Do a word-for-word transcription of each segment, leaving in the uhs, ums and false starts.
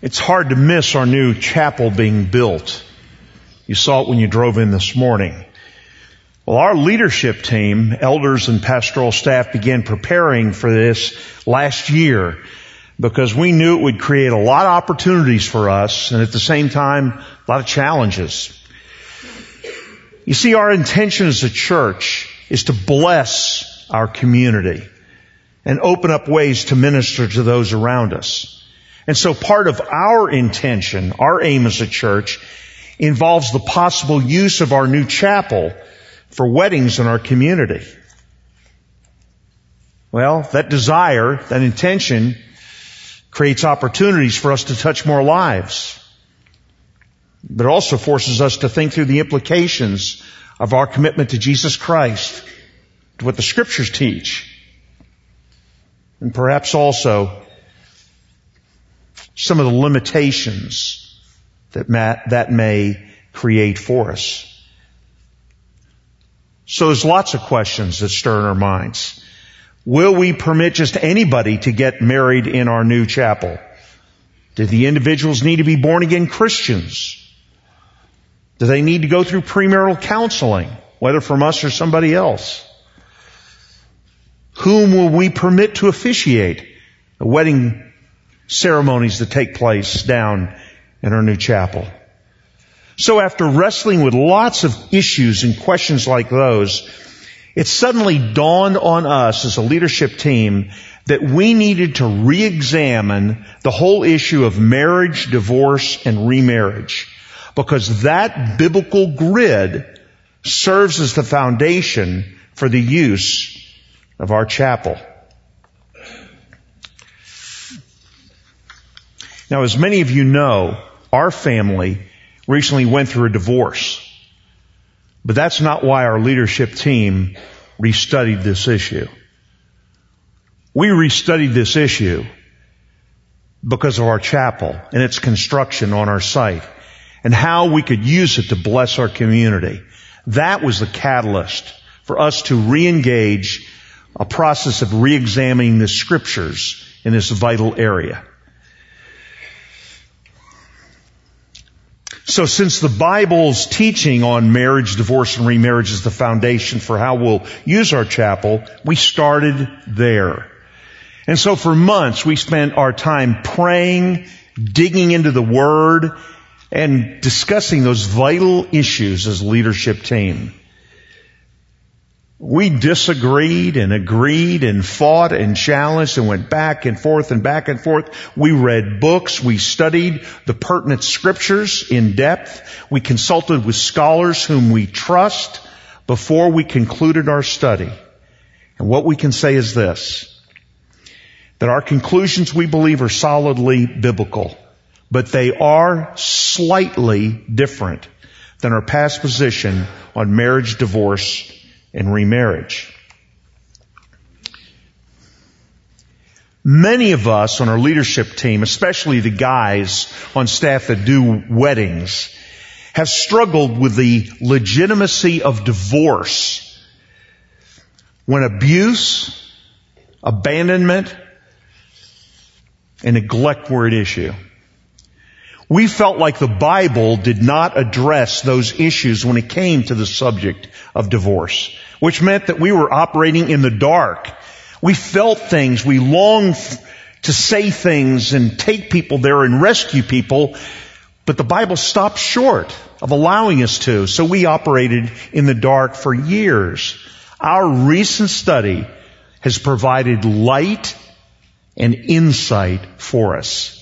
It's hard to miss our new chapel being built. You saw it when you drove in this morning. Well, our leadership team, elders and pastoral staff, began preparing for this last year because we knew it would create a lot of opportunities for us and at the same time, a lot of challenges. You see, our intention as a church is to bless our community and open up ways to minister to those around us. And so part of our intention, our aim as a church, involves the possible use of our new chapel for weddings in our community. Well, that desire, that intention, creates opportunities for us to touch more lives. But it also forces us to think through the implications of our commitment to Jesus Christ, to what the Scriptures teach, and perhaps also some of the limitations that may, that may create for us. So there's lots of questions that stir in our minds. Will we permit just anybody to get married in our new chapel? Do the individuals need to be born again Christians? Do they need to go through premarital counseling, whether from us or somebody else? Whom will we permit to officiate the wedding ceremonies that take place down in our new chapel? So after wrestling with lots of issues and questions like those, it suddenly dawned on us as a leadership team that we needed to re-examine the whole issue of marriage, divorce, and remarriage, because that biblical grid serves as the foundation for the use of our chapel. Now, as many of you know, our family recently went through a divorce. But that's not why our leadership team restudied this issue. We restudied this issue because of our chapel and its construction on our site and how we could use it to bless our community. That was the catalyst for us to re-engage a process of re-examining the Scriptures in this vital area. So since the Bible's teaching on marriage, divorce, and remarriage is the foundation for how we'll use our chapel, we started there. And so for months we spent our time praying, digging into the Word, and discussing those vital issues as a leadership team. We disagreed and agreed and fought and challenged and went back and forth and back and forth. We read books. We studied the pertinent Scriptures in depth. We consulted with scholars whom we trust before we concluded our study. And what we can say is this, that our conclusions, we believe, are solidly biblical, but they are slightly different than our past position on marriage, divorce, and remarriage. Many of us on our leadership team, especially the guys on staff that do weddings, have struggled with the legitimacy of divorce when abuse, abandonment, and neglect were at issue. We felt like the Bible did not address those issues when it came to the subject of divorce, which meant that we were operating in the dark. We felt things. We longed to say things and take people there and rescue people, but the Bible stopped short of allowing us to. So we operated in the dark for years. Our recent study has provided light and insight for us.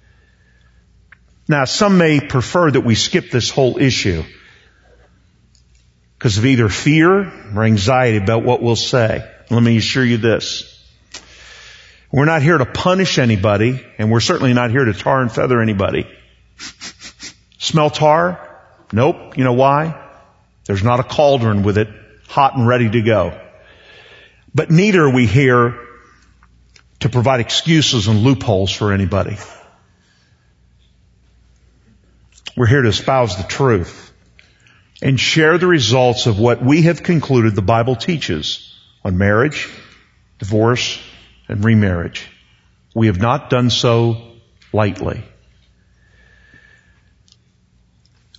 Now, some may prefer that we skip this whole issue because of either fear or anxiety about what we'll say. Let me assure you this. We're not here to punish anybody, and we're certainly not here to tar and feather anybody. Smell tar? Nope. You know why? There's not a cauldron with it hot and ready to go. But neither are we here to provide excuses and loopholes for anybody. We're here to espouse the truth and share the results of what we have concluded the Bible teaches on marriage, divorce, and remarriage. We have not done so lightly.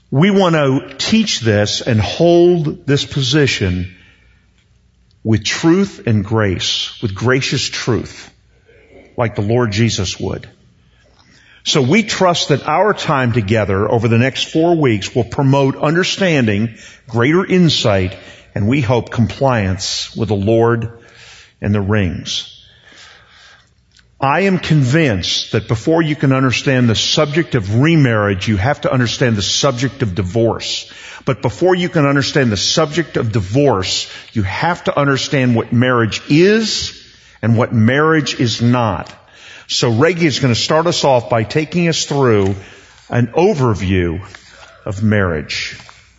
We want to teach this and hold this position with truth and grace, with gracious truth, like the Lord Jesus would. So we trust that our time together over the next four weeks will promote understanding, greater insight, and we hope compliance with the Lord and the rings. I am convinced that before you can understand the subject of remarriage, you have to understand the subject of divorce. But before you can understand the subject of divorce, you have to understand what marriage is and what marriage is not. So Reggie is going to start us off by taking us through an overview of marriage.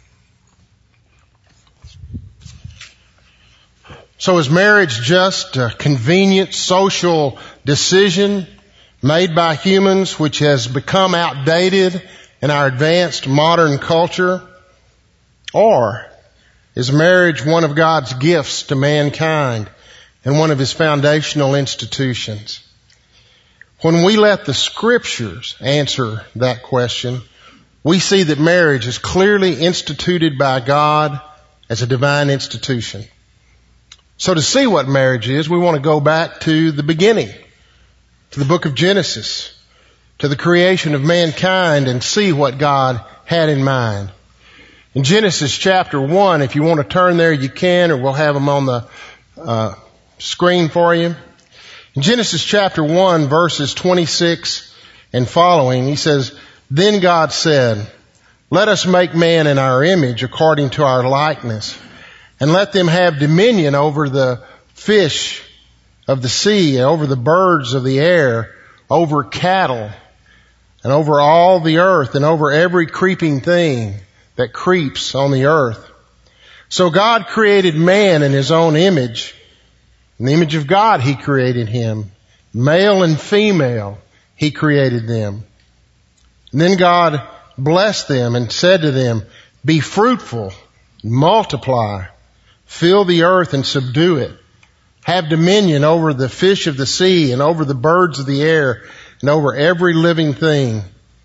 So is marriage just a convenient social decision made by humans which has become outdated in our advanced modern culture? Or is marriage one of God's gifts to mankind and one of His foundational institutions? When we let the Scriptures answer that question, we see that marriage is clearly instituted by God as a divine institution. So to see what marriage is, we want to go back to the beginning, to the book of Genesis, to the creation of mankind, and see what God had in mind. In Genesis chapter one, if you want to turn there, you can, or we'll have them on the uh, screen for you. In Genesis chapter one, verses twenty-six and following, he says, "Then God said, let us make man in our image according to our likeness, and let them have dominion over the fish of the sea, and over the birds of the air, over cattle, and over all the earth, and over every creeping thing that creeps on the earth." So God created man in His own image. In the image of God He created him. Male and female He created them. And then God blessed them and said to them, "Be fruitful, multiply, fill the earth and subdue it. Have dominion over the fish of the sea and over the birds of the air and over every living thing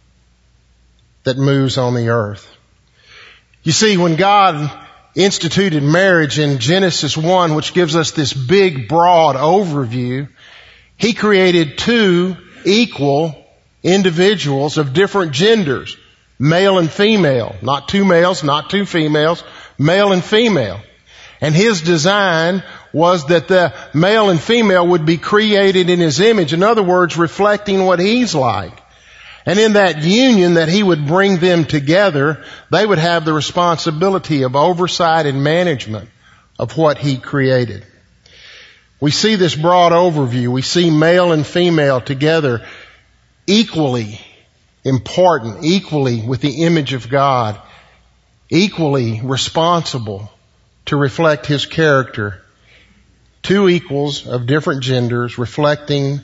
that moves on the earth." You see, when God instituted marriage in Genesis one, which gives us this big, broad overview, He created two equal individuals of different genders, male and female. Not two males, not two females, male and female. And His design was that the male and female would be created in His image. In other words, reflecting what He's like. And in that union that He would bring them together, they would have the responsibility of oversight and management of what He created. We see this broad overview. We see male and female together equally important, equally with the image of God, equally responsible to reflect His character. Two equals of different genders reflecting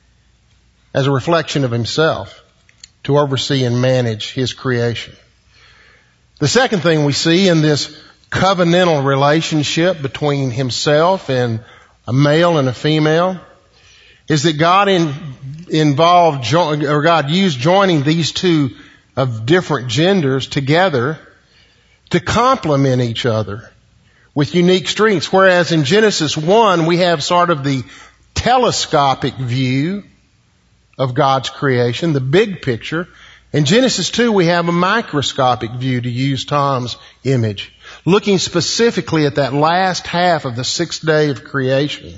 as a reflection of Himself to oversee and manage His creation. The second thing we see in this covenantal relationship between Himself and a male and a female is that God in, involved, or God used joining these two of different genders together to complement each other with unique strengths. Whereas in Genesis one, we have sort of the telescopic view of God's creation, the big picture. In Genesis two, we have a microscopic view, to use Tom's image, looking specifically at that last half of the sixth day of creation.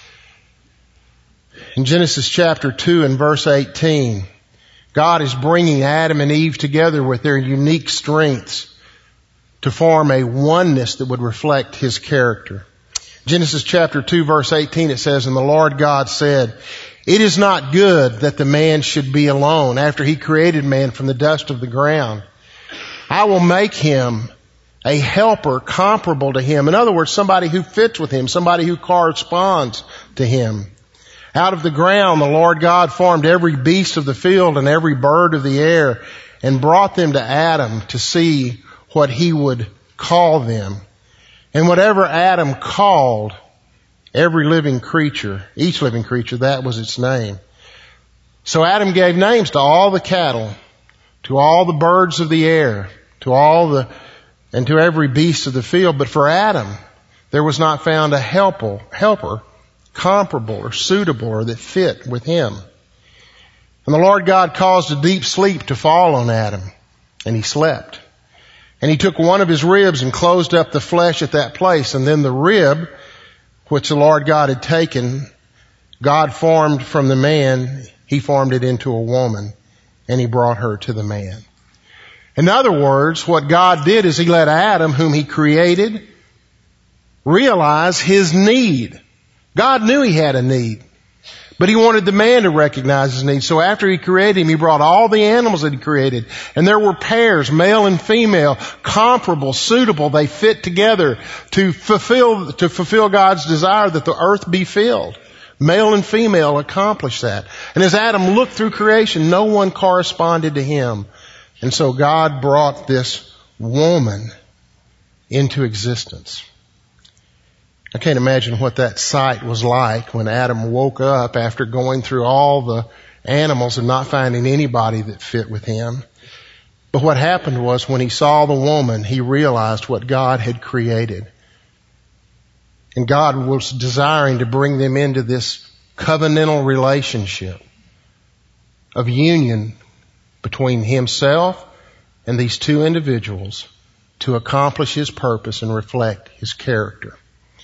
In Genesis chapter two and verse eighteen, God is bringing Adam and Eve together with their unique strengths to form a oneness that would reflect His character. Genesis chapter two verse eighteen, it says, "And the Lord God said, it is not good that the man should be alone after He created man from the dust of the ground. I will make him a helper comparable to him." In other words, somebody who fits with him, somebody who corresponds to him. "Out of the ground the Lord God formed every beast of the field and every bird of the air and brought them to Adam to see what he would call them. And whatever Adam called every living creature, each living creature, that was its name. So Adam gave names to all the cattle, to all the birds of the air, to all the, and to every beast of the field. But for Adam, there was not found a helper, helper comparable or suitable or that fit with him. And the Lord God caused a deep sleep to fall on Adam, and he slept. And he took one of his ribs and closed up the flesh at that place. And then the rib, which the Lord God had taken, God formed from the man, he formed it into a woman, and he brought her to the man. In other words, what God did is he let Adam, whom he created, realize his need. God knew he had a need, but he wanted the man to recognize his need. So after he created him, he brought all the animals that he created, and there were pairs, male and female, comparable, suitable. They fit together to fulfill, to fulfill God's desire that the earth be filled. Male and female accomplished that. And as Adam looked through creation, no one corresponded to him. And so God brought this woman into existence. I can't imagine what that sight was like when Adam woke up after going through all the animals and not finding anybody that fit with him. But what happened was when he saw the woman, he realized what God had created. And God was desiring to bring them into this covenantal relationship of union between himself and these two individuals to accomplish his purpose and reflect his character.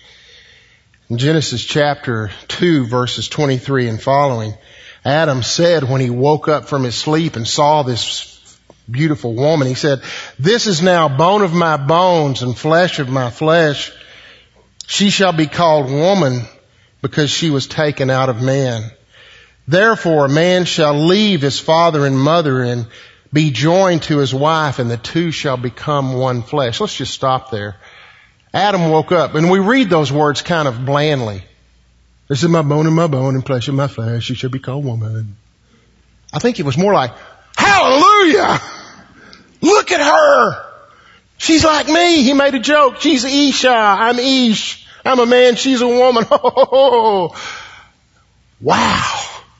In Genesis chapter two, verses twenty-three and following, Adam said when he woke up from his sleep and saw this beautiful woman, he said, "This is now bone of my bones and flesh of my flesh. She shall be called woman because she was taken out of man. Therefore a man shall leave his father and mother and be joined to his wife, and the two shall become one flesh." Let's just stop there. Adam woke up, and we read those words kind of blandly. "This is my bone of my bone and flesh of my flesh. She shall be called woman." I think it was more like, "Hallelujah! Look at her! She's like me." He made a joke. "She's Isha. I'm Ish. I'm a man. She's a woman." Oh, wow.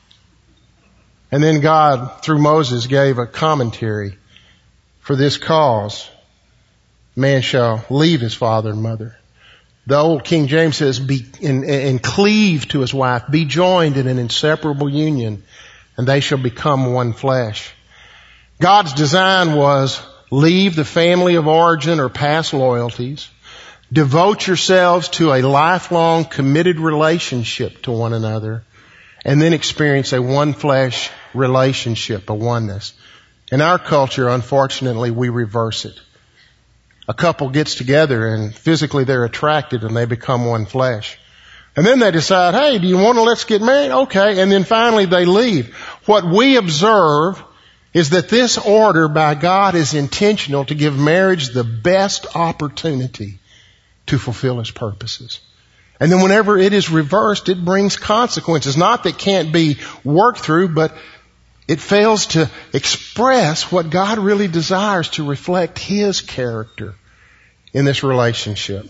And then God, through Moses, gave a commentary for this cause. Man shall leave his father and mother. The old King James says, be, and, and cleave to his wife, be joined in an inseparable union, and they shall become one flesh. God's design was leave the family of origin or past loyalties, devote yourselves to a lifelong committed relationship to one another, and then experience a one flesh relationship, a oneness. In our culture, unfortunately, we reverse it. A couple gets together and physically they're attracted and they become one flesh. And then they decide, "Hey, do you want to let's get married?" Okay. And then finally they leave. What we observe is that this order by God is intentional to give marriage the best opportunity to fulfill his purposes. And then whenever it is reversed, it brings consequences. Not that can't be worked through, but it fails to express what God really desires to reflect his character in this relationship.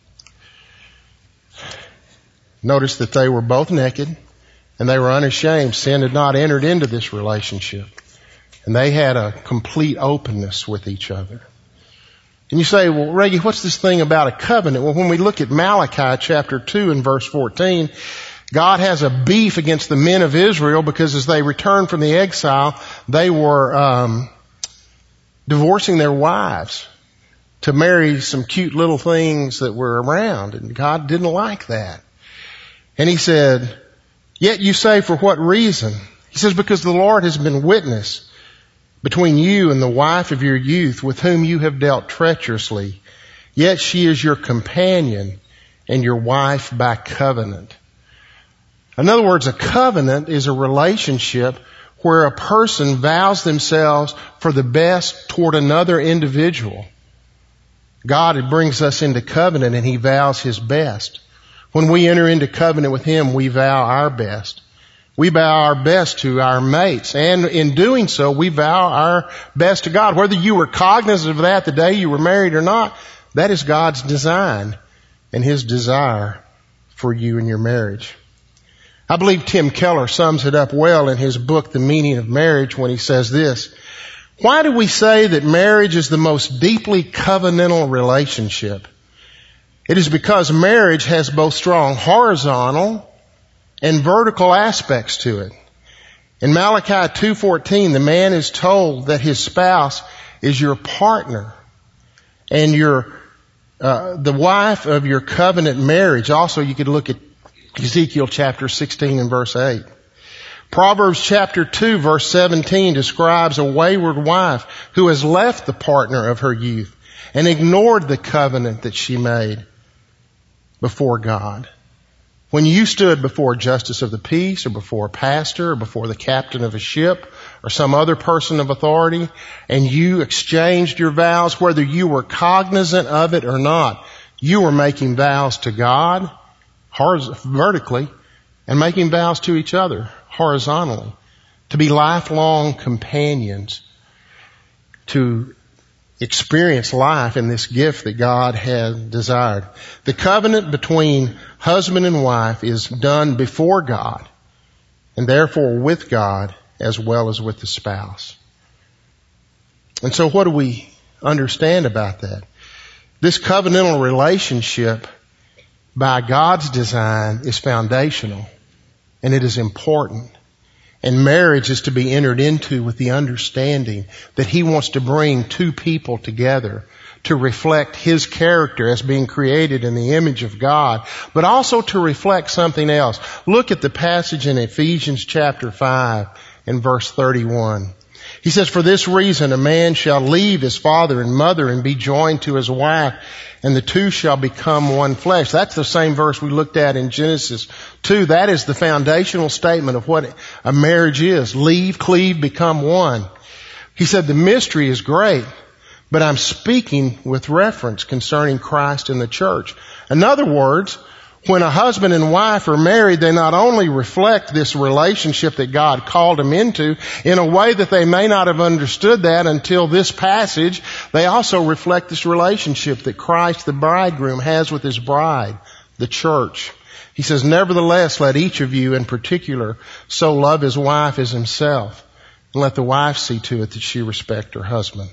Notice that they were both naked and they were unashamed. Sin had not entered into this relationship. And they had a complete openness with each other. And you say, "Well, Reggie, what's this thing about a covenant?" Well, when we look at Malachi chapter two and verse fourteen, God has a beef against the men of Israel because as they returned from the exile, they were um, divorcing their wives to marry some cute little things that were around, and God didn't like that. And he said, "Yet you say, for what reason?" He says, "Because the Lord has been witness between you and the wife of your youth with whom you have dealt treacherously. Yet she is your companion and your wife by covenant." In other words, a covenant is a relationship where a person vows themselves for the best toward another individual. God brings us into covenant and he vows his best. When we enter into covenant with him, we vow our best. We vow our best to our mates. And in doing so, we vow our best to God. Whether you were cognizant of that the day you were married or not, that is God's design and his desire for you and your marriage. I believe Tim Keller sums it up well in his book, The Meaning of Marriage, when he says this: Why do we say that marriage is the most deeply covenantal relationship? It is because marriage has both strong horizontal and vertical aspects to it. In Malachi two fourteen, the man is told that his spouse is your partner and your uh, the wife of your covenant marriage. Also, you could look at Ezekiel chapter sixteen and verse eight. Proverbs chapter two verse seventeen describes a wayward wife who has left the partner of her youth and ignored the covenant that she made before God. When you stood before a justice of the peace or before a pastor or before the captain of a ship or some other person of authority and you exchanged your vows, whether you were cognizant of it or not, you were making vows to God vertically and making vows to each other horizontally, to be lifelong companions, to experience life in this gift that God had desired. The covenant between husband and wife is done before God and therefore with God as well as with the spouse. And so what do we understand about that? This covenantal relationship by God's design is foundational and it is important. And marriage is to be entered into with the understanding that He wants to bring two people together to reflect His character as being created in the image of God, but also to reflect something else. Look at the passage in Ephesians chapter five and verse thirty-one. He says, "For this reason a man shall leave his father and mother and be joined to his wife, and the two shall become one flesh." That's the same verse we looked at in Genesis two. That is the foundational statement of what a marriage is. Leave, cleave, become one. He said the mystery is great, but I'm speaking with reference concerning Christ and the church. In other words, when a husband and wife are married, they not only reflect this relationship that God called them into in a way that they may not have understood that until this passage, they also reflect this relationship that Christ, the bridegroom, has with His bride, the church. He says, "Nevertheless, let each of you in particular so love his wife as himself, and let the wife see to it that she respect her husband."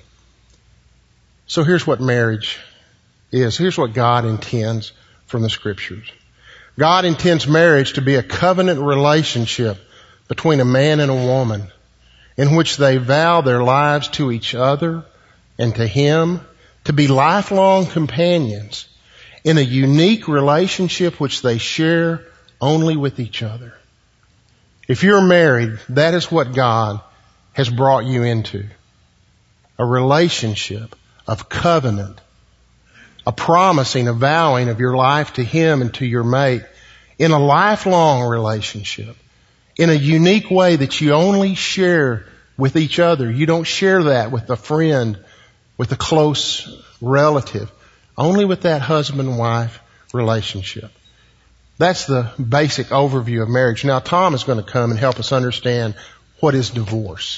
So here's what marriage is. Here's what God intends from the Scriptures. God intends marriage to be a covenant relationship between a man and a woman in which they vow their lives to each other and to Him, to be lifelong companions in a unique relationship which they share only with each other. If you're married, that is what God has brought you into. A relationship of covenant, a promising, a vowing of your life to Him and to your mate in a lifelong relationship, in a unique way that you only share with each other. You don't share that with a friend, with a close relative, only with that husband-wife relationship. That's the basic overview of marriage. Now, Tom is going to come and help us understand what is divorce.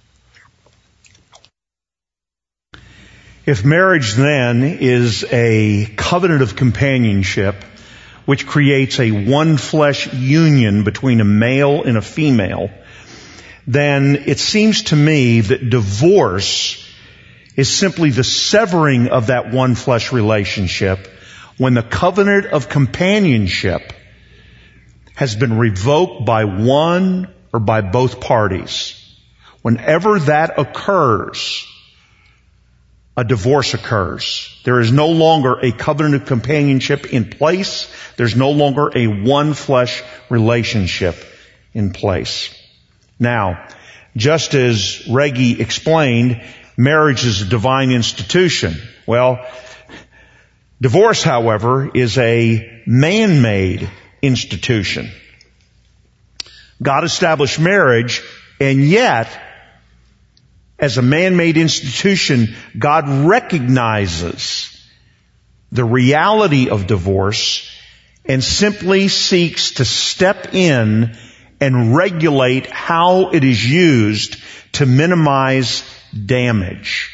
If marriage then is a covenant of companionship which creates a one flesh union between a male and a female, then it seems to me that divorce is simply the severing of that one flesh relationship when the covenant of companionship has been revoked by one or by both parties. Whenever that occurs, a divorce occurs. There is no longer a covenant of companionship in place. There's no longer a one flesh relationship in place. Now, just as Reggie explained, marriage is a divine institution. Well, divorce, however, is a man-made institution. God established marriage, and yet, as a man-made institution, God recognizes the reality of divorce and simply seeks to step in and regulate how it is used to minimize damage.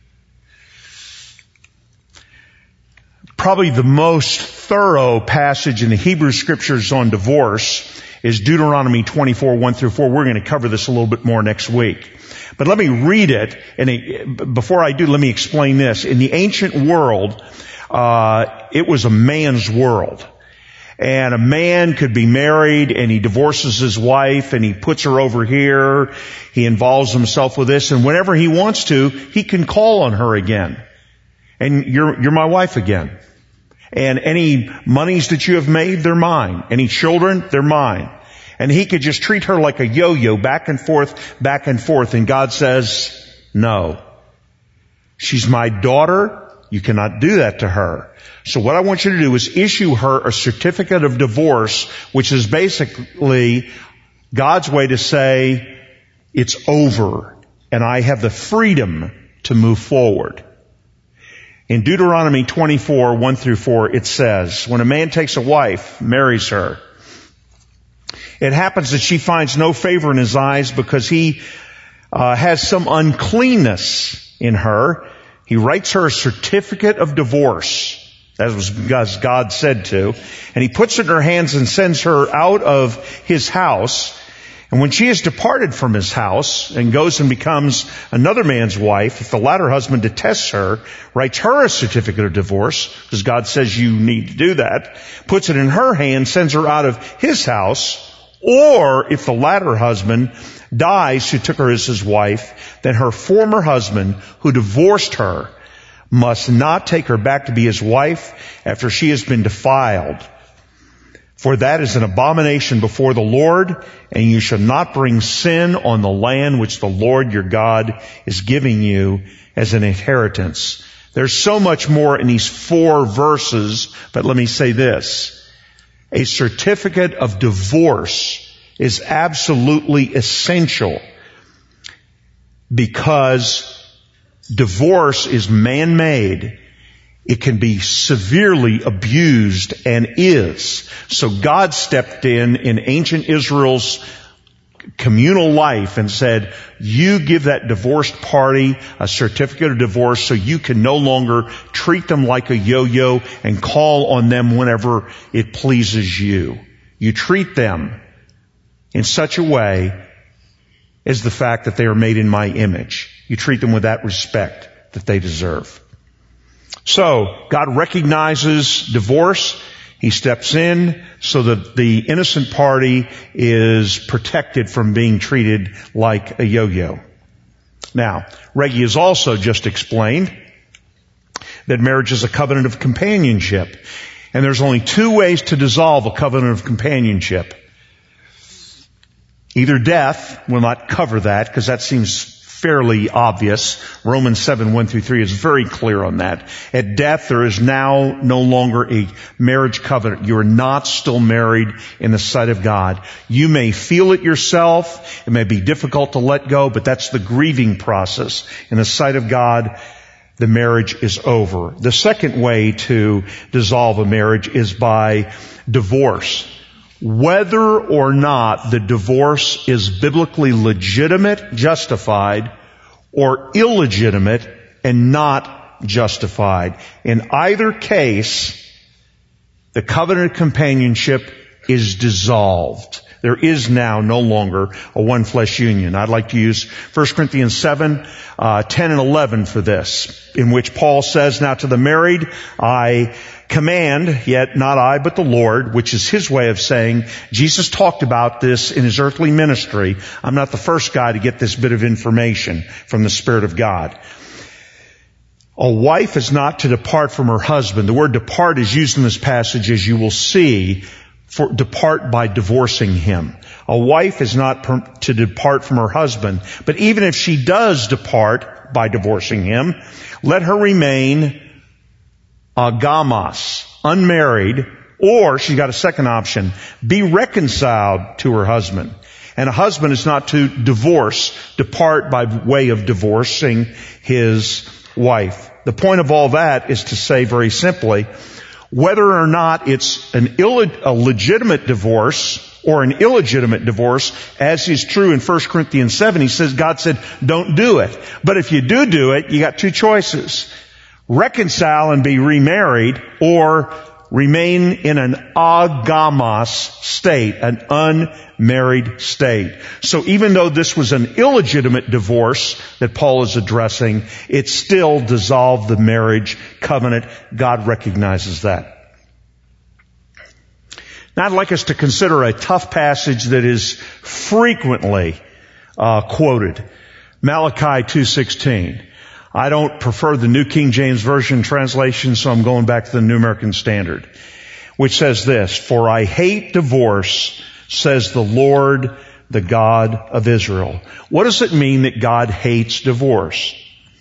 Probably the most thorough passage in the Hebrew Scriptures on divorce is Deuteronomy twenty-four, one through four. We're going to cover this a little bit more next week. But let me read it, and it, before I do, let me explain this. In the ancient world, uh, it was a man's world. And a man could be married and he divorces his wife and he puts her over here. He involves himself with this, and whenever he wants to, he can call on her again. And you're, you're my wife again. And any monies that you have made, they're mine. Any children, they're mine. And he could just treat her like a yo-yo, back and forth, back and forth. And God says, no. She's my daughter. You cannot do that to her. So what I want you to do is issue her a certificate of divorce, which is basically God's way to say, it's over, and I have the freedom to move forward. In Deuteronomy twenty-four, one through four, it says, when a man takes a wife, marries her, it happens that she finds no favor in his eyes because he uh, has some uncleanness in her. He writes her a certificate of divorce, as was as God said to, and he puts it in her hands and sends her out of his house. And when she has departed from his house and goes and becomes another man's wife, if the latter husband detests her, writes her a certificate of divorce, because God says you need to do that, puts it in her hand, sends her out of his house, or if the latter husband dies who took her as his wife, then her former husband who divorced her must not take her back to be his wife after she has been defiled. For that is an abomination before the Lord, and you shall not bring sin on the land which the Lord your God is giving you as an inheritance. There's so much more in these four verses, but let me say this. A certificate of divorce is absolutely essential because divorce is man-made. It can be severely abused and is. So God stepped in in ancient Israel's communal life and said, you give that divorced party a certificate of divorce so you can no longer treat them like a yo-yo and call on them whenever it pleases you. You treat them in such a way as the fact that they are made in my image. You treat them with that respect that they deserve. So, God recognizes divorce. He steps in so that the innocent party is protected from being treated like a yo-yo. Now, Reggie has also just explained that marriage is a covenant of companionship. And there's only two ways to dissolve a covenant of companionship. Either death, will not cover that because that seems fairly obvious. Romans seven, one through three is very clear on that. At death, there is now no longer a marriage covenant. You are not still married in the sight of God. You may feel it yourself. It may be difficult to let go, but that's the grieving process. In the sight of God, the marriage is over. The second way to dissolve a marriage is by divorce. Whether or not the divorce is biblically legitimate, justified, or illegitimate and not justified. In either case, the covenant of companionship is dissolved. There is now no longer a one-flesh union. I'd like to use First Corinthians seven, uh, ten and eleven for this, in which Paul says, now to the married, I command, yet not I, but the Lord, which is his way of saying, Jesus talked about this in his earthly ministry. I'm not the first guy to get this bit of information from the Spirit of God. A wife is not to depart from her husband. The word depart is used in this passage, as you will see, for depart by divorcing him. A wife is not per, to depart from her husband, but even if she does depart by divorcing him, let her remain agamos, unmarried, or she's got a second option, be reconciled to her husband. And a husband is not to divorce, depart by way of divorcing his wife. The point of all that is to say very simply, whether or not it's an ill, a legitimate divorce or an illegitimate divorce, as is true in First Corinthians seven, he says, God said, don't do it. But if you do do it, you got two choices. Reconcile and be remarried, or remain in an agamos state, an unmarried state. So even though this was an illegitimate divorce that Paul is addressing, it still dissolved the marriage covenant. God recognizes that. Now I'd like us to consider a tough passage that is frequently uh, quoted. Malachi two sixteen. I don't prefer the New King James Version translation, so I'm going back to the New American Standard, which says this, "For I hate divorce, says the Lord, the God of Israel." What does it mean that God hates divorce?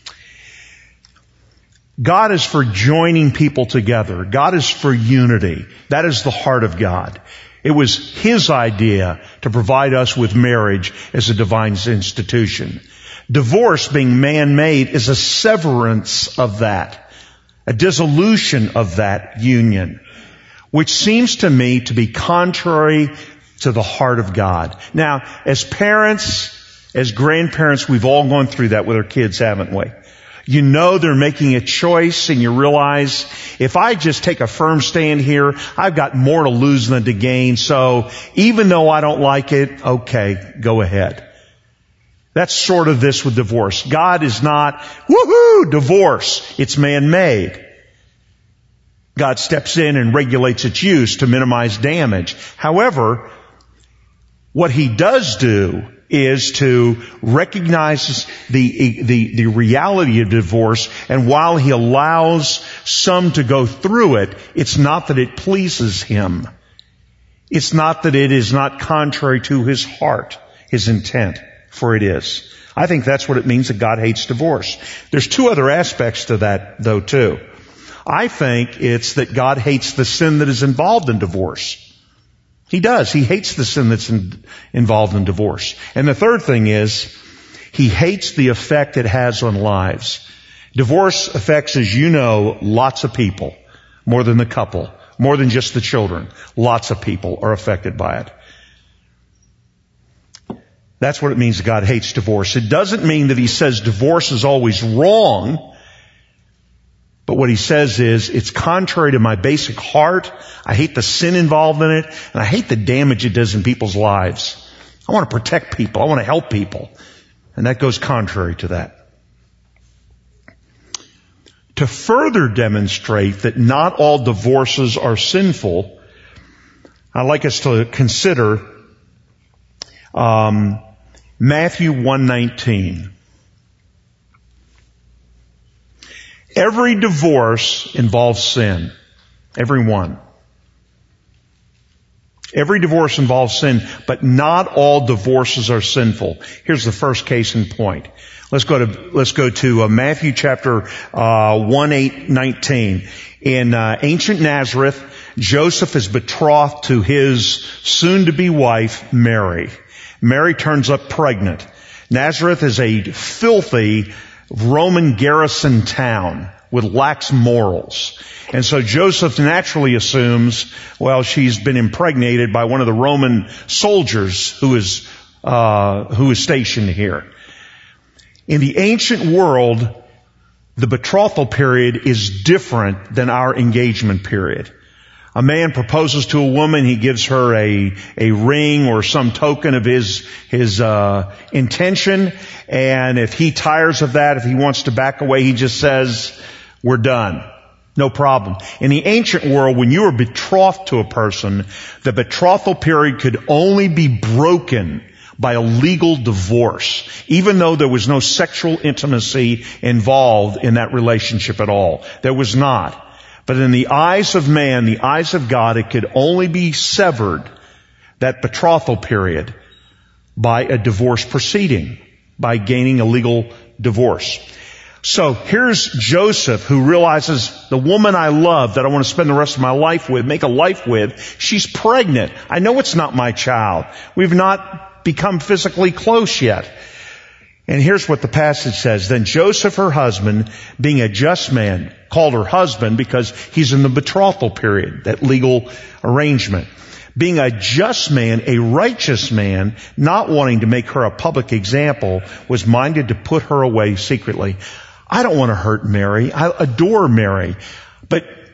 God is for joining people together. God is for unity. That is the heart of God. It was His idea to provide us with marriage as a divine institution. Divorce, being man-made, is a severance of that, a dissolution of that union, which seems to me to be contrary to the heart of God. Now, as parents, as grandparents, we've all gone through that with our kids, haven't we? You know they're making a choice and you realize, if I just take a firm stand here, I've got more to lose than to gain. So even though I don't like it, okay, go ahead. That's sort of this with divorce. God is not, woohoo, divorce. It's man-made. God steps in and regulates its use to minimize damage. However, what He does do is to recognize the, the, the reality of divorce, and while He allows some to go through it, it's not that it pleases Him. It's not that it is not contrary to His heart, His intent. For it is. I think that's what it means that God hates divorce. There's two other aspects to that, though, too. I think it's that God hates the sin that is involved in divorce. He does. He hates the sin that's in, involved in divorce. And the third thing is, He hates the effect it has on lives. Divorce affects, as you know, lots of people. More than the couple. More than just the children. Lots of people are affected by it. That's what it means that God hates divorce. It doesn't mean that He says divorce is always wrong, but what He says is it's contrary to my basic heart. I hate the sin involved in it, and I hate the damage it does in people's lives. I want to protect people. I want to help people. And that goes contrary to that. To further demonstrate that not all divorces are sinful, I'd like us to consider um, Matthew one nineteen. Every divorce involves sin. Every one. Every divorce involves sin, but not all divorces are sinful. Here's the first case in point. Let's go to, let's go to uh, Matthew chapter, uh, one eight nineteen. In, uh, ancient Nazareth, Joseph is betrothed to his soon-to-be wife, Mary. Mary turns up pregnant. Nazareth is a filthy Roman garrison town with lax morals. And so Joseph naturally assumes, well, she's been impregnated by one of the Roman soldiers who is, uh, who is stationed here. In the ancient world, the betrothal period is different than our engagement period. A man proposes to a woman, he gives her a, a ring or some token of his, his, uh, intention. And if he tires of that, if he wants to back away, he just says, we're done. No problem. In the ancient world, when you were betrothed to a person, the betrothal period could only be broken by a legal divorce, even though there was no sexual intimacy involved in that relationship at all. There was not. But in the eyes of man, the eyes of God, it could only be severed, that betrothal period, by a divorce proceeding, by gaining a legal divorce. So here's Joseph, who realizes the woman I love, that I want to spend the rest of my life with, make a life with, she's pregnant. I know it's not my child. We've not become physically close yet. And here's what the passage says. Then Joseph, her husband, being a just man, called her husband because he's in the betrothal period, that legal arrangement. Being a just man, a righteous man, not wanting to make her a public example, was minded to put her away secretly. I don't want to hurt Mary. I adore Mary. But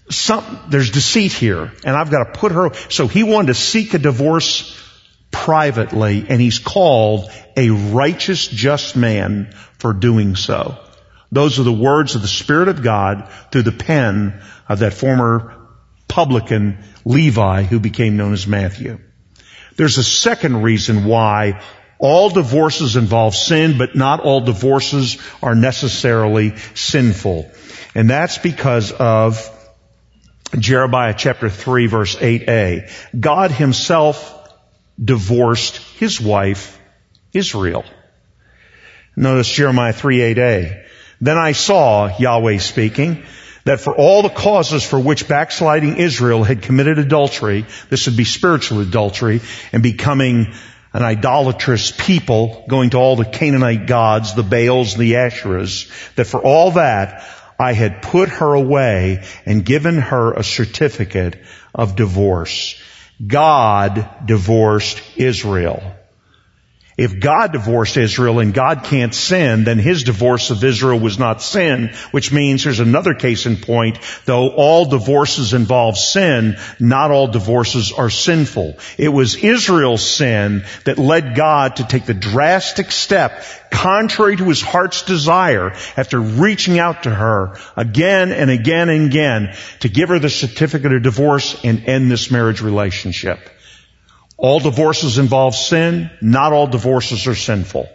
some, there's deceit here, and I've got to put her, so he wanted to seek a divorce privately, and he's called a righteous, just man for doing so. Those are the words of the Spirit of God through the pen of that former publican Levi who became known as Matthew. There's a second reason why all divorces involve sin, but not all divorces are necessarily sinful. And that's because of Jeremiah chapter three verse eight a. God himself divorced his wife, Israel. Notice Jeremiah three eight a. Then I saw, Yahweh speaking, that for all the causes for which backsliding Israel had committed adultery, this would be spiritual adultery, and becoming an idolatrous people, going to all the Canaanite gods, the Baals, the Asherahs, that for all that, I had put her away and given her a certificate of divorce. God divorced Israel. If God divorced Israel and God can't sin, then his divorce of Israel was not sin, which means here's another case in point. Though all divorces involve sin, not all divorces are sinful. It was Israel's sin that led God to take the drastic step, contrary to his heart's desire, after reaching out to her again and again and again to give her the certificate of divorce and end this marriage relationship. All divorces involve sin. Not all divorces are sinful.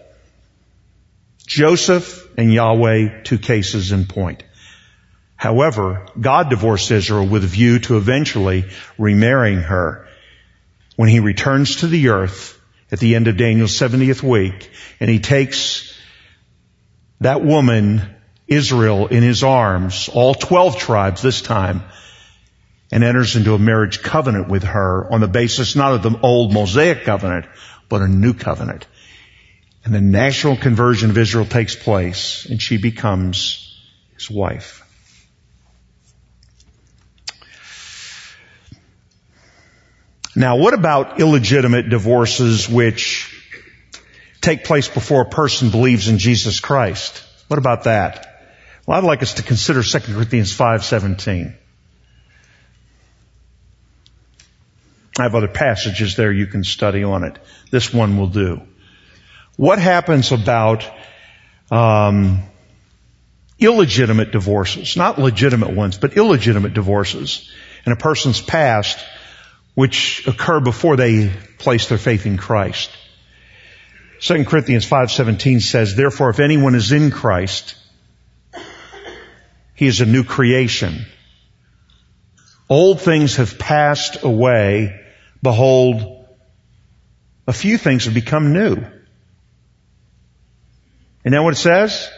Joseph and Yahweh, two cases in point. However, God divorced Israel with a view to eventually remarrying her when he returns to the earth at the end of Daniel's seventieth week, and he takes that woman, Israel, in his arms, all twelve tribes this time, and enters into a marriage covenant with her on the basis not of the old Mosaic covenant, but a new covenant. And the national conversion of Israel takes place, and she becomes his wife. Now, what about illegitimate divorces which take place before a person believes in Jesus Christ? What about that? Well, I'd like us to consider Second Corinthians five seventeen. I have other passages there you can study on it. This one will do. What happens about um, illegitimate divorces? Not legitimate ones, but illegitimate divorces in a person's past which occur before they place their faith in Christ. Second Corinthians five seventeen says, therefore, if anyone is in Christ, he is a new creation. Old things have passed away. Behold, a few things have become new. Isn't that what it says?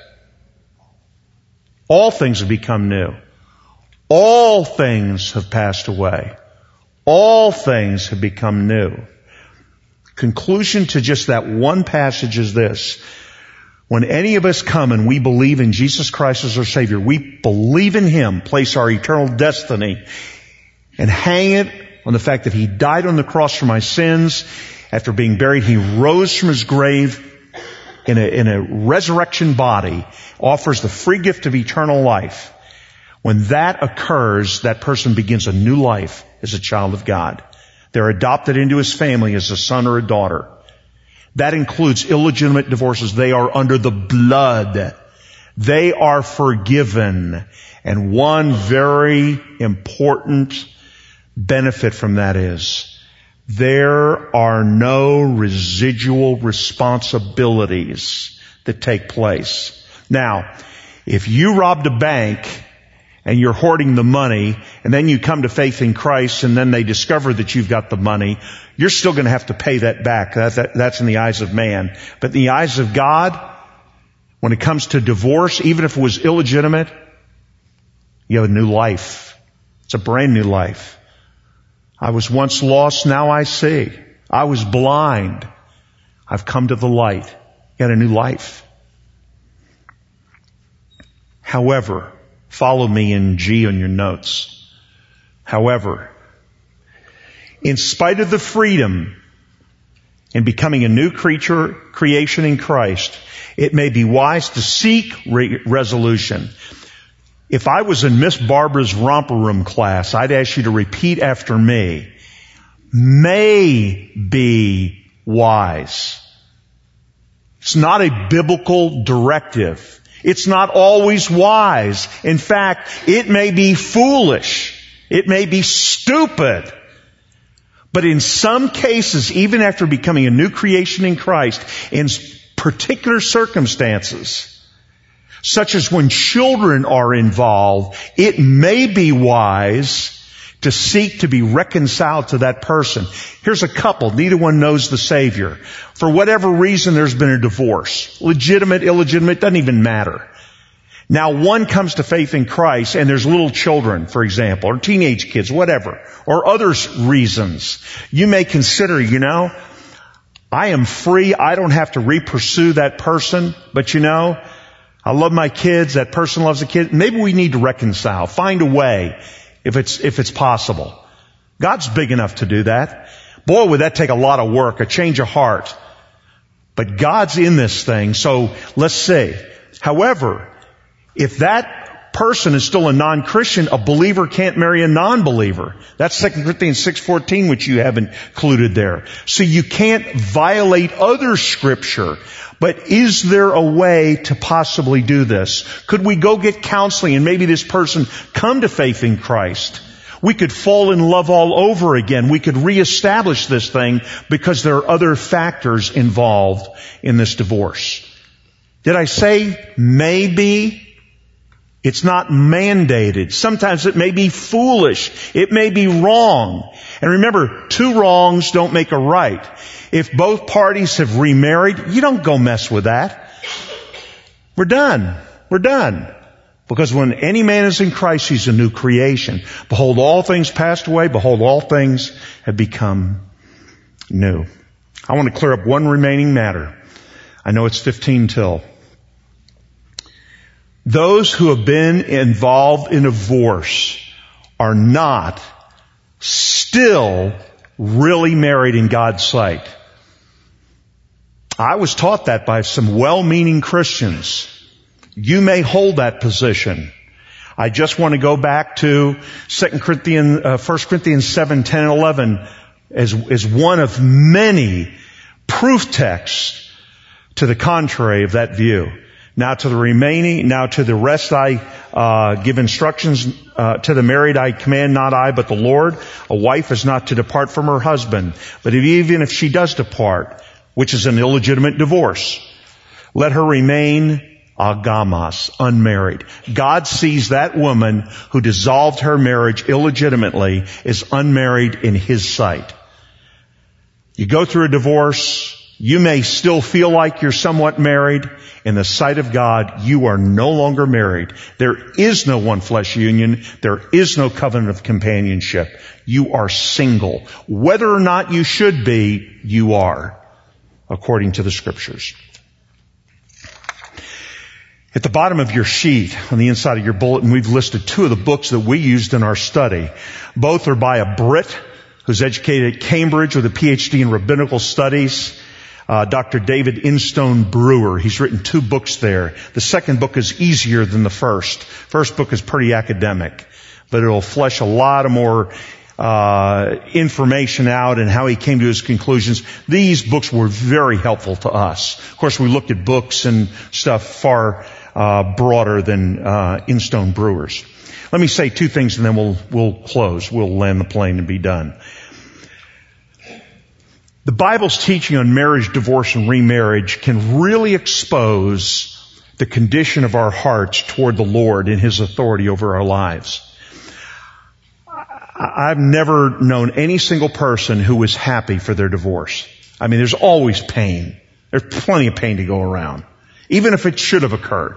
All things have become new. All things have passed away. All things have become new. Conclusion to just that one passage is this. When any of us come and we believe in Jesus Christ as our Savior, we believe in him, place our eternal destiny, and hang it on the fact that he died on the cross for my sins. After being buried, he rose from his grave in a, in a resurrection body, offers the free gift of eternal life. When that occurs, that person begins a new life as a child of God. They're adopted into his family as a son or a daughter. That includes illegitimate divorces. They are under the blood. They are forgiven. And one very important benefit from that is there are no residual responsibilities that take place. Now, if you robbed a bank and you're hoarding the money, and then you come to faith in Christ, and then they discover that you've got the money, you're still going to have to pay that back. That, that, that's in the eyes of man. But in the eyes of God, when it comes to divorce, even if it was illegitimate, you have a new life. It's a brand new life. I was once lost, now I see. I was blind. I've come to the light. You got a new life. However, follow me in G on your notes. However, in spite of the freedom in becoming a new creature, creation in Christ, it may be wise to seek re- resolution. If I was in Miss Barbara's romper room class, I'd ask you to repeat after me. May be wise. It's not a biblical directive. It's not always wise. In fact, it may be foolish. It may be stupid. But in some cases, even after becoming a new creation in Christ, in particular circumstances, such as when children are involved, it may be wise to seek to be reconciled to that person. Here's a couple. Neither one knows the Savior. For whatever reason, there's been a divorce. Legitimate, illegitimate, doesn't even matter. Now one comes to faith in Christ and there's little children, for example, or teenage kids, whatever, or other reasons. You may consider, you know, I am free. I don't have to re-pursue that person. But you know, I love my kids. That person loves the kid. Maybe we need to reconcile. Find a way if it's, if it's possible. God's big enough to do that. Boy, would that take a lot of work, a change of heart. But God's in this thing. So let's see. However, if that person is still a non-Christian, a believer can't marry a non-believer. That's Second Corinthians six fourteen, which you haven't included there. So you can't violate other scripture. But is there a way to possibly do this? Could we go get counseling and maybe this person come to faith in Christ? We could fall in love all over again. We could reestablish this thing because there are other factors involved in this divorce. Did I say maybe? It's not mandated. Sometimes it may be foolish. It may be wrong. And remember, two wrongs don't make a right. If both parties have remarried, you don't go mess with that. We're done. We're done. Because when any man is in Christ, he's a new creation. Behold, all things passed away. Behold, all things have become new. I want to clear up one remaining matter. I know it's fifteen till. Those who have been involved in divorce are not still really married in God's sight. I was taught that by some well-meaning Christians. You may hold that position. I just want to go back to Second Corinthians, uh, First Corinthians seven, ten, and eleven as, as one of many proof texts to the contrary of that view. Now to the remaining, now to the rest I uh give instructions. Uh, to the married I command, not I, but the Lord. A wife is not to depart from her husband. But if, even if she does depart, which is an illegitimate divorce, let her remain agamas, unmarried. God sees that woman who dissolved her marriage illegitimately as unmarried in His sight. You go through a divorce, you may still feel like you're somewhat married. In the sight of God, you are no longer married. There is no one flesh union. There is no covenant of companionship. You are single. Whether or not you should be, you are, according to the Scriptures. At the bottom of your sheet, on the inside of your bulletin, we've listed two of the books that we used in our study. Both are by a Brit who's educated at Cambridge with a P H D in rabbinical studies. Uh, Doctor David Instone Brewer. He's written two books there. The second book is easier than the first. First book is pretty academic, but it'll flesh a lot of more uh information out and how he came to his conclusions. These books were very helpful to us. Of course, we looked at books and stuff far uh broader than uh Instone Brewer's. Let me say two things and then we'll we'll close. We'll land the plane and be done. The Bible's teaching on marriage, divorce, and remarriage can really expose the condition of our hearts toward the Lord and His authority over our lives. I've never known any single person who was happy for their divorce. I mean, there's always pain. There's plenty of pain to go around, even if it should have occurred.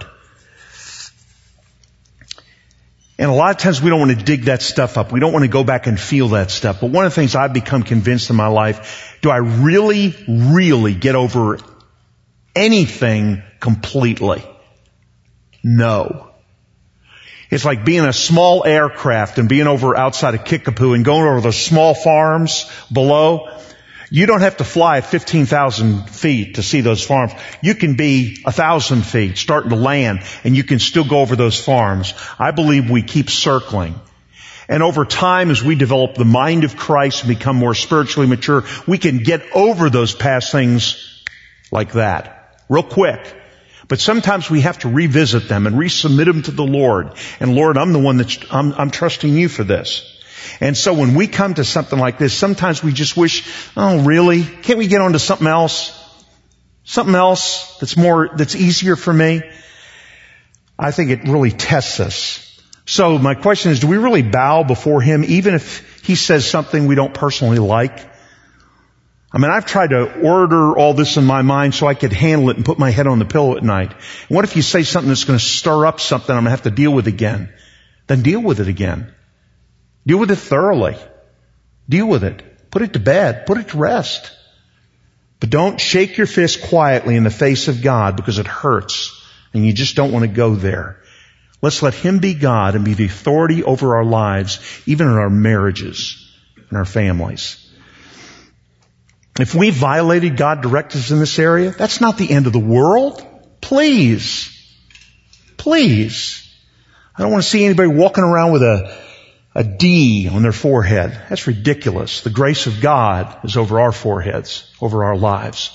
And a lot of times we don't want to dig that stuff up. We don't want to go back and feel that stuff. But one of the things I've become convinced in my life, do I really, really get over anything completely? No. It's like being a small aircraft and being over outside of Kickapoo and going over those small farms below. You don't have to fly at fifteen thousand feet to see those farms. You can be one thousand feet starting to land, and you can still go over those farms. I believe we keep circling. And over time, as we develop the mind of Christ and become more spiritually mature, we can get over those past things like that, real quick. But sometimes we have to revisit them and resubmit them to the Lord. And Lord, I'm the one that's, I'm, I'm trusting you for this. And so when we come to something like this, sometimes we just wish, oh really? Can't we get on to something else? Something else that's more, that's easier for me? I think it really tests us. So my question is, do we really bow before Him even if He says something we don't personally like? I mean, I've tried to order all this in my mind so I could handle it and put my head on the pillow at night. And what if you say something that's going to stir up something I'm going to have to deal with again? Then deal with it again. Deal with it thoroughly. Deal with it. Put it to bed. Put it to rest. But don't shake your fist quietly in the face of God because it hurts and you just don't want to go there. Let's let Him be God and be the authority over our lives, even in our marriages and our families. If we violated God's directives in this area, that's not the end of the world. Please. Please. I don't want to see anybody walking around with a A D on their forehead. That's ridiculous. The grace of God is over our foreheads, over our lives.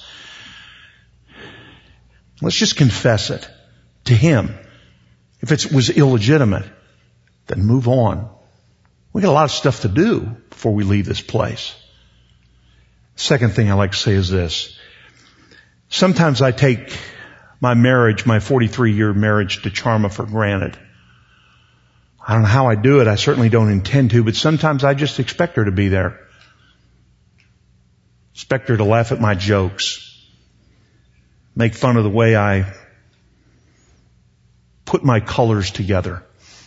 Let's just confess it to Him. If it was illegitimate, then move on. We got a lot of stuff to do before we leave this place. Second thing I like to say is this. Sometimes I take my marriage, my forty-three year marriage to Charma for granted. I don't know how I do it. I certainly don't intend to, but sometimes I just expect her to be there. Expect her to laugh at my jokes. Make fun of the way I put my colors together.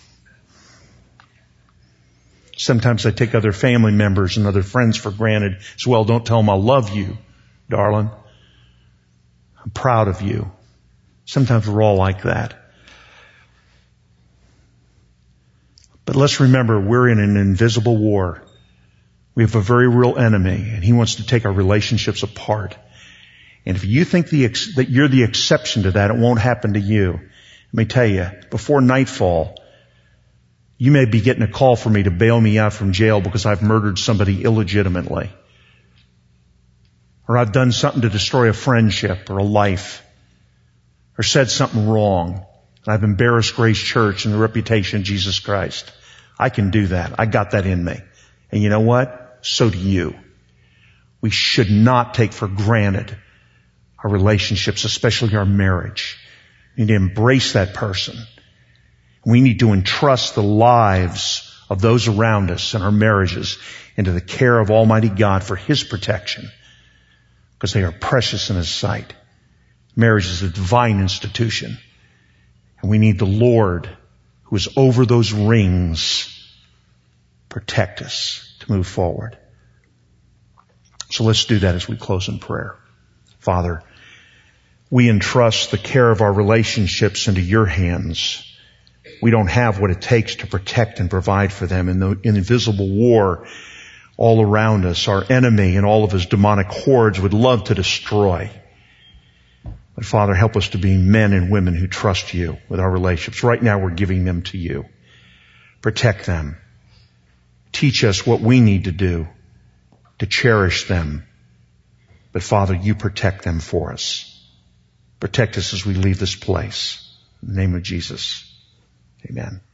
Sometimes I take other family members and other friends for granted as well. Don't tell them I love you, darling. I'm proud of you. Sometimes we're all like that. But let's remember, we're in an invisible war. We have a very real enemy, and he wants to take our relationships apart. And if you think the ex- that you're the exception to that, it won't happen to you. Let me tell you, before nightfall, you may be getting a call from me to bail me out from jail because I've murdered somebody illegitimately. Or I've done something to destroy a friendship or a life. Or said something wrong. And I've embarrassed Grace Church and the reputation of Jesus Christ. I can do that. I got that in me. And you know what? So do you. We should not take for granted our relationships, especially our marriage. We need to embrace that person. We need to entrust the lives of those around us and our marriages into the care of Almighty God for His protection, because they are precious in His sight. Marriage is a divine institution. And we need the Lord, who is over those rings, protect us to move forward. So let's do that as we close in prayer. Father, we entrust the care of our relationships into your hands. We don't have what it takes to protect and provide for them. In the invisible war all around us, our enemy and all of his demonic hordes would love to destroy. But Father, help us to be men and women who trust you with our relationships. Right now we're giving them to you. Protect them. Teach us what we need to do to cherish them. But Father, you protect them for us. Protect us as we leave this place. In the name of Jesus. Amen.